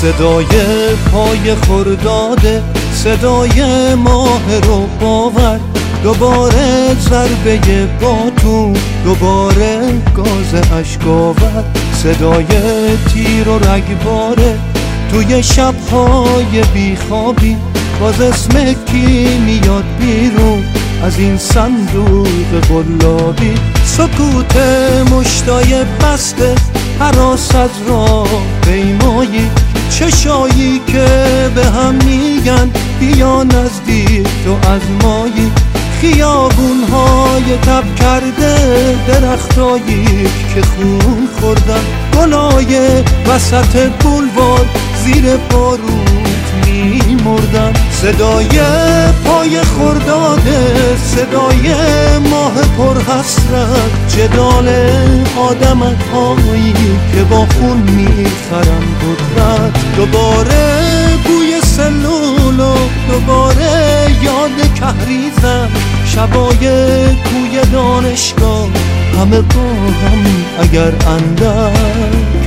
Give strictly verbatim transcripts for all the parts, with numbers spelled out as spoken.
صدای پای خرداده، صدای ماه رو باور، دوباره ضربه باتون، دوباره گاز اشکاور، صدای تیر و رگباره توی شب‌های بیخوابی، باز اسم کی میاد بیرون از این صندوق قلابی؟ سکوت مشتای بسته، هراس از راه پیمایی، چشایی که به هم میگن بیا نزدیک تو از مایی، خیابون‌های تب کرده، درختایی که خون خوردن، گلای وسط بولوار زیر باروت میمردن، صدای پای خرداده، صدای ماه پر حسرت، جدال آدم‌هایی که با خون میخرن قدرت، دوباره بوی سلول و دوباره یاد کهریزن، شبای کوی دانشگاه همه با هم اگر اندک.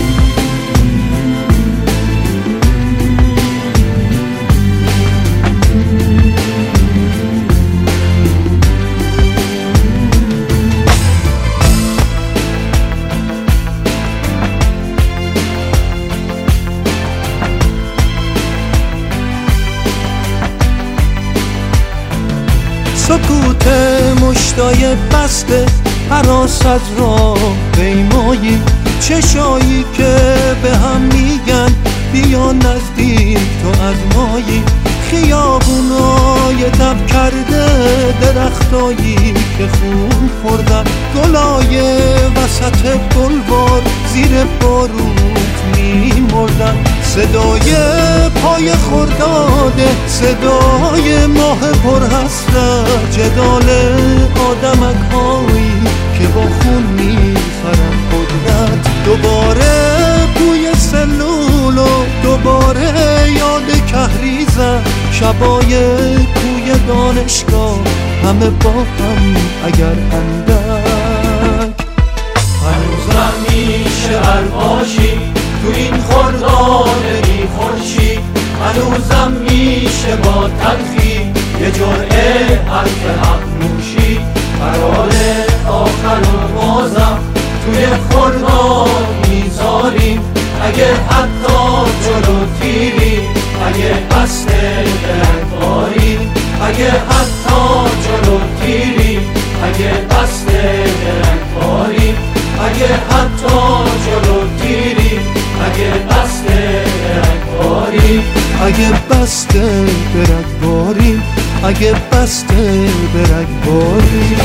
سکوت مشتای بسته، هراس از راه پیمایی، چشایی که به هم میگن بیا نزدیک تو از مایی، خیابونای تب کرده، درختایی که خون خوردن، گلای وسط بلوار زیر باروت میمردن، صدای پای خرداده، صدای ماه پر حسرت، جدال آدمک‌هایی که با خون میخرن قدرت، دوباره بوی سلول و دوباره یاد کهریزن، شبای کوی دانشگاه همه با هم اگر اندک. هنوزم میشه برباشی تو این خرداد بی خورشید، هنوزم میشه با تلخی یه جرعه حرف حق نوشی، قرار آخر و بازم توی خرداد میذاریم، اگه حتی جلو تیریم، اگه قصد درکباریم، اگه حتی جلو تیریم، اگه قصد درکباریم، اگه حتی جلو تیریم، اگه قصد درکباریم، اگه بسته برگباریم، اگه بسته برگباریم.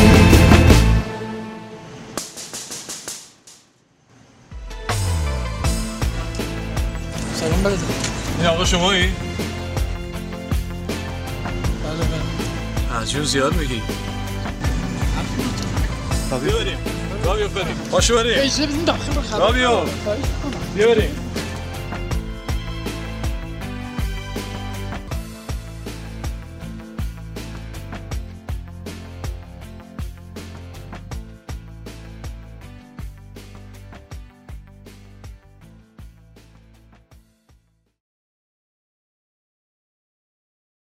سلام برده. این آقا شمایی؟ بله بله. عجیب زیاد میگی. بیا بریم. بیا بریم. پاشو بریم. اجازه بدین داخل رو خراب. بیا. بیا بریم.